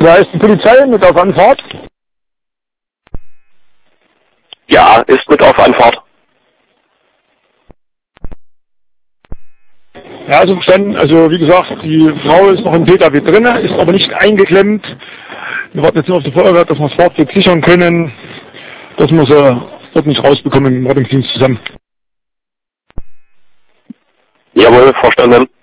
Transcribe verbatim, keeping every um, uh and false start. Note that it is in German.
Da ist die Polizei mit auf Anfahrt. Ja, ist mit auf Anfahrt. Ja, also verstanden. Also wie gesagt, die Frau ist noch im P K W drin, ist aber nicht eingeklemmt. Wir warten jetzt nur auf die Feuerwehr, dass wir das Fahrzeug sichern können, dass wir sie dort nicht rausbekommen im Rettungsdienst zusammen. Jawohl, verstanden.